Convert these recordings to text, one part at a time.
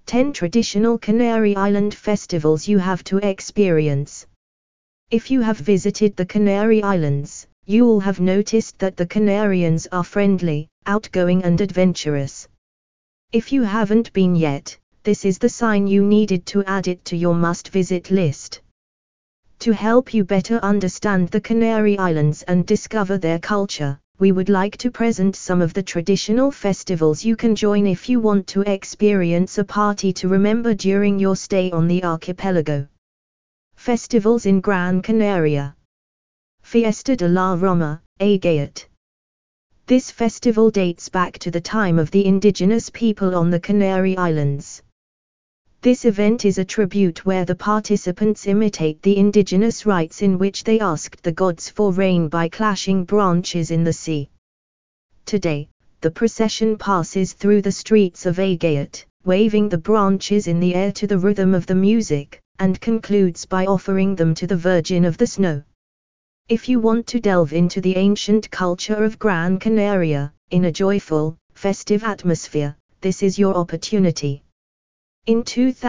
10 traditional Canary Island festivals you have to experience. If you have visited the Canary Islands, you will have noticed that the Canarians are friendly, outgoing and adventurous. If you haven't been yet, this is the sign you needed to add it to your must-visit list. To help you better understand the Canary Islands and discover their culture, we would like to present some of the traditional festivals you can join if you want to experience a party to remember during your stay on the archipelago. Festivals in Gran Canaria. Fiesta de la Roma, Agayat. This festival dates back to the time of the indigenous people on the Canary Islands. This event is a tribute where the participants imitate the indigenous rites in which they asked the gods for rain by clashing branches in the sea. Today, the procession passes through the streets of Agayat, waving the branches in the air to the rhythm of the music, and concludes by offering them to the Virgin of the Snow. If you want to delve into the ancient culture of Gran Canaria, in a joyful, festive atmosphere, this is your opportunity. In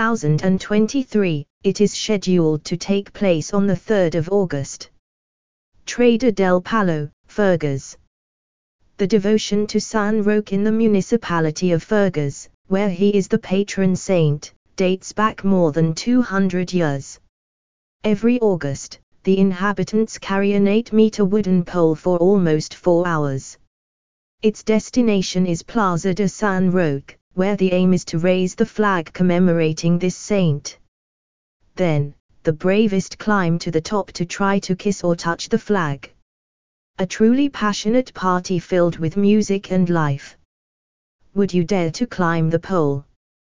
2023, it is scheduled to take place on the 3rd of August. Trader del Palo, Fergus. The devotion to San Roque in the municipality of Fergus, where he is the patron saint, dates back more than 200 years. Every August, the inhabitants carry an 8-meter wooden pole for almost 4 hours. Its destination is Plaza de San Roque, where the aim is to raise the flag commemorating this saint. Then, the bravest climb to the top to try to kiss or touch the flag. A truly passionate party filled with music and life. Would you dare to climb the pole?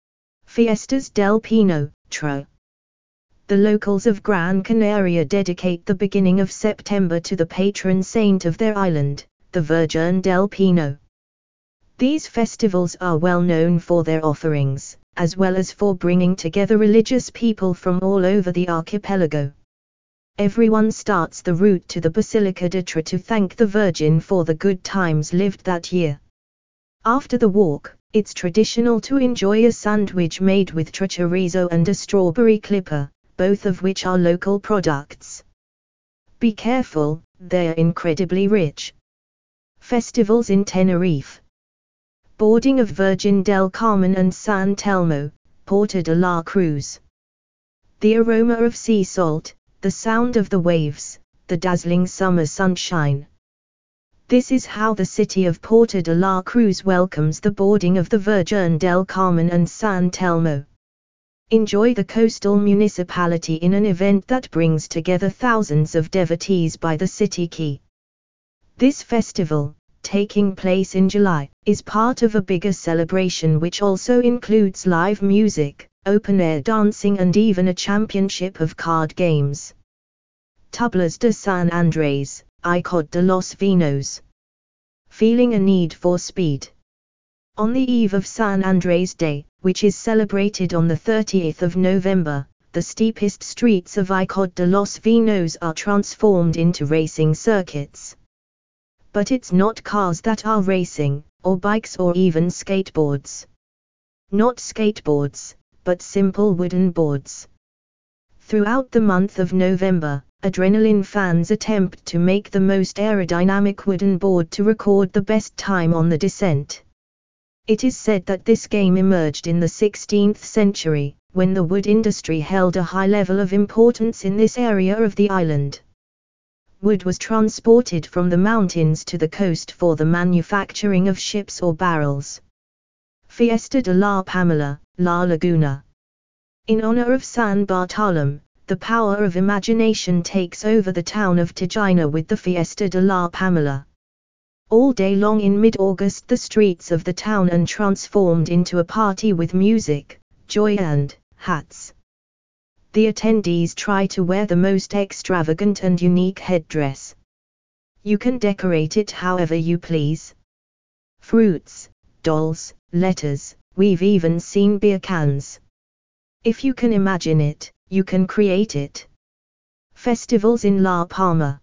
Fiestas del Pino, Tro. The locals of Gran Canaria dedicate the beginning of September to the patron saint of their island, the Virgin del Pino. These festivals are well known for their offerings, as well as for bringing together religious people from all over the archipelago. Everyone starts the route to the Basilica de Tra to thank the Virgin for the good times lived that year. After the walk, it's traditional to enjoy a sandwich made with chorizo and a strawberry clipper, both of which are local products. Be careful, they're incredibly rich. Festivals in Tenerife. Boarding of Virgin del Carmen and San Telmo, Porta de la Cruz. The aroma of sea salt, the sound of the waves, the dazzling summer sunshine. This is how the city of Porta de la Cruz welcomes the boarding of the Virgin del Carmen and San Telmo. Enjoy the coastal municipality in an event that brings together thousands of devotees by the city quay. This festival, taking place in July, is part of a bigger celebration which also includes live music, open-air dancing and even a championship of card games. Tablas de San Andrés, Icod de los Vinos. Feeling a need for speed. On the eve of San Andrés Day, which is celebrated on the 30th of November, the steepest streets of Icod de los Vinos are transformed into racing circuits. But it's not cars that are racing, or bikes or even skateboards. Not skateboards, but simple wooden boards. Throughout the month of November, adrenaline fans attempt to make the most aerodynamic wooden board to record the best time on the descent. It is said that this game emerged in the 16th century, when the wood industry held a high level of importance in this area of the island. Wood was transported from the mountains to the coast for the manufacturing of ships or barrels. Fiesta de la Pamela, La Laguna. In honor of San Bartolome, the power of imagination takes over the town of Tigina with the Fiesta de la Pamela. All day long in mid-August the streets of the town are transformed into a party with music, joy and hats. The attendees try to wear the most extravagant and unique headdress. You can decorate it however you please. Fruits, dolls, letters, we've even seen beer cans. If you can imagine it, you can create it. Festivals in La Palma.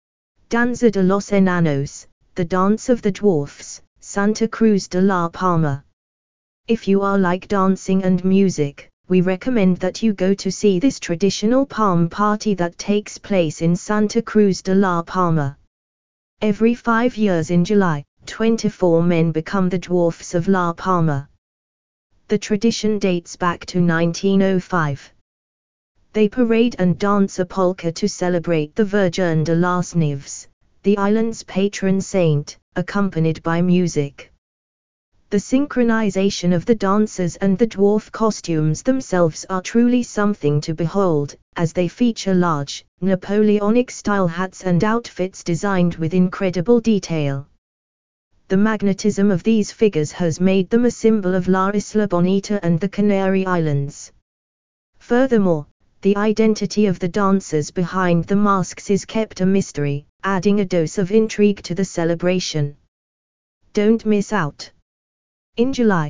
Danza de los Enanos, the Dance of the Dwarfs, Santa Cruz de la Palma. If you are like dancing and music, we recommend that you go to see this traditional palm party that takes place in Santa Cruz de la Palma. Every 5 years in July, 24 men become the dwarfs of La Palma. The tradition dates back to 1905. They parade and dance a polka to celebrate the Virgen de las Nieves, the island's patron saint, accompanied by music. The synchronization of the dancers and the dwarf costumes themselves are truly something to behold, as they feature large, Napoleonic-style hats and outfits designed with incredible detail. The magnetism of these figures has made them a symbol of La Isla Bonita and the Canary Islands. Furthermore, the identity of the dancers behind the masks is kept a mystery, adding a dose of intrigue to the celebration. Don't miss out. In July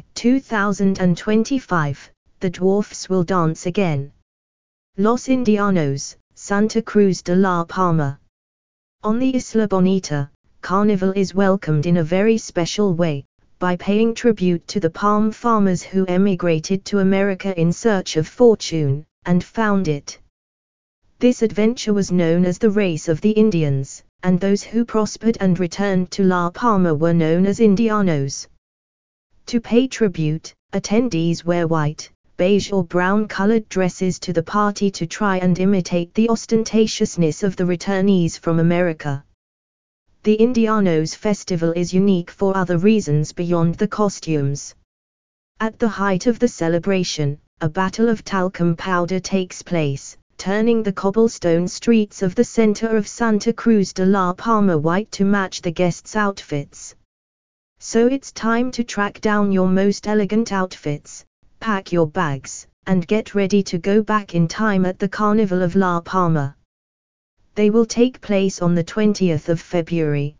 2025, the dwarfs will dance again. Los Indianos, Santa Cruz de la Palma. On the Isla Bonita, Carnival is welcomed in a very special way, by paying tribute to the palm farmers who emigrated to America in search of fortune, and found it. This adventure was known as the Race of the Indians, and those who prospered and returned to La Palma were known as Indianos. To pay tribute, attendees wear white, beige or brown-colored dresses to the party to try and imitate the ostentatiousness of the returnees from America. The Indianos festival is unique for other reasons beyond the costumes. At the height of the celebration, a battle of talcum powder takes place, turning the cobblestone streets of the center of Santa Cruz de la Palma white to match the guests' outfits. So it's time to track down your most elegant outfits, pack your bags, and get ready to go back in time at the Carnival of La Palma. They will take place on the 20th of February,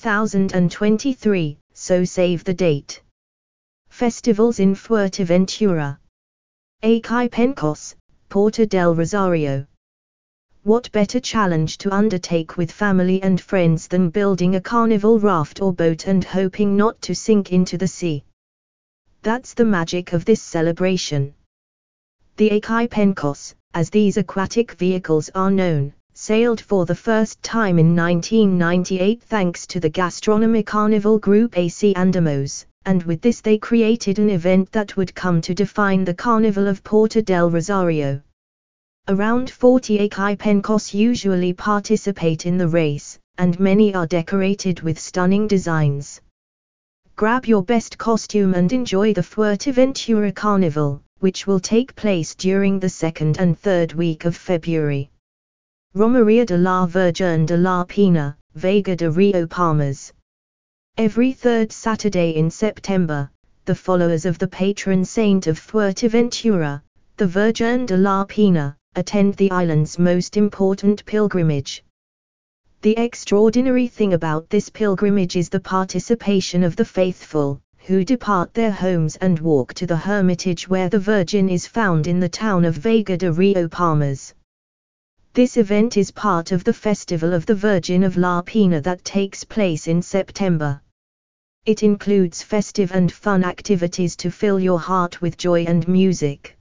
2023, so save the date. Festivals in Fuerteventura. Acay Pencos, Puerto del Rosario. What better challenge to undertake with family and friends than building a carnival raft or boat and hoping not to sink into the sea? That's the magic of this celebration. The Acay Pencos, as these aquatic vehicles are known, sailed for the first time in 1998 thanks to the gastronomy carnival group AC Andamos, and with this they created an event that would come to define the Carnival of Puerto del Rosario. Around 40 Acay Pencos usually participate in the race, and many are decorated with stunning designs. Grab your best costume and enjoy the Fuerteventura Carnival, which will take place during the 2nd and 3rd week of February. Romería de la Virgen de la Pina, Vega de Rio Palmas. Every 3rd Saturday in September, the followers of the patron saint of Fuerteventura, the Virgen de la Pina, attend the island's most important pilgrimage. The extraordinary thing about this pilgrimage is the participation of the faithful, who depart their homes and walk to the hermitage where the Virgin is found in the town of Vega de Rio Palmas. This event is part of the Festival of the Virgin of La Pina that takes place in September. It includes festive and fun activities to fill your heart with joy and music.